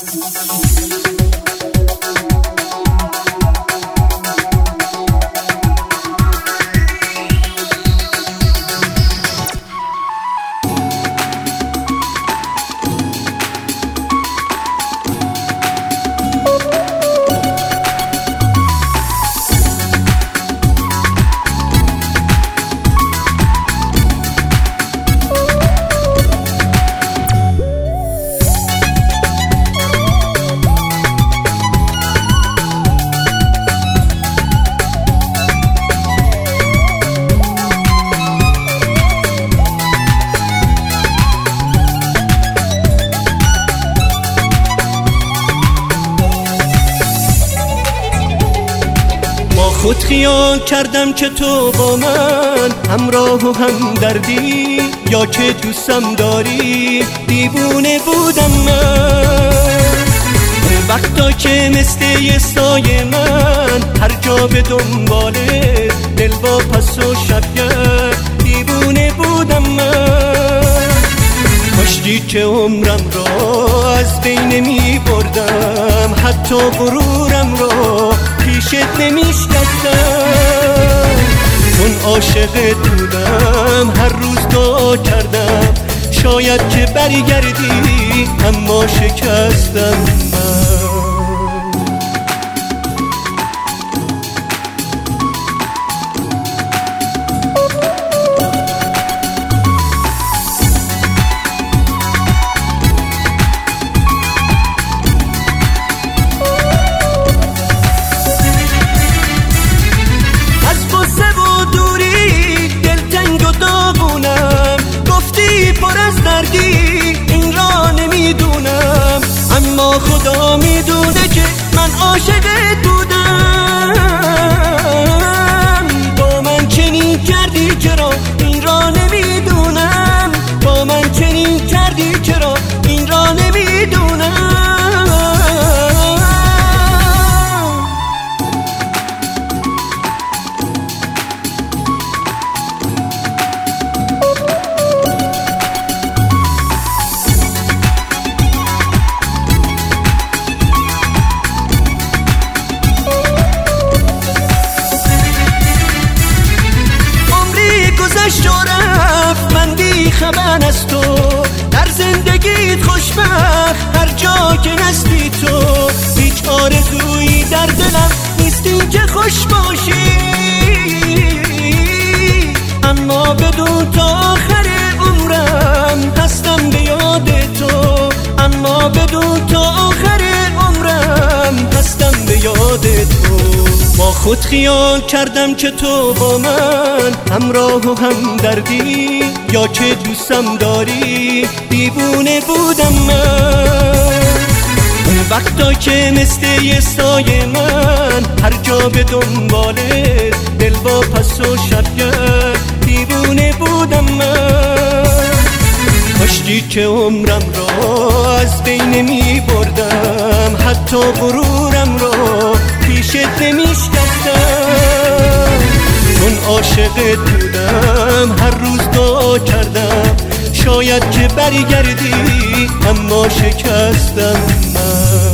خود خیال کردم که تو با من همراه و همدردی، یا که دوستم داری دیوونه بودم من. اون وقتا که مثل یه سایه من هر جا به دنباله دل با پس و شبگر دیوونه بودم من. کاشتی که عمرم را از بین می بردم، حتی غرورم را پیشت نمیشکستم. چون عاشقت بودم هر روز دعا کردم شاید که برگردی، اما شکستم من. این را نمیدونم، اما خدا میدونه که من عاشقت بودم. با من چنین کردی چرا این را نمیدونم، با من چنین کردی چرا این را نمیدونم. من بی خبر از تو در زندگیت خوشبخت، هر جا که نستی تو هیچ آرزویی در دلم نیستی که خوش باشی. اما بدون تا آخر عمرم هستم به یاد تو، اما بدون تا آخر عمرم هستم به یاد تو. با خود خیال کردم که تو با من همراه و همدردی، یا که دوستم داری دیوونه بودم من. اون وقتا که مثل یه سایه من هر جا به دنباله دل با پس و شبگر دیوونه بودم من. کاشتی که عمرم را از بین می بردم، حتی غرورم را پیشت نمیشکستم. چون عاشقت بودم هر روز دعا کردم شاید که برگردی، اما شکستم من.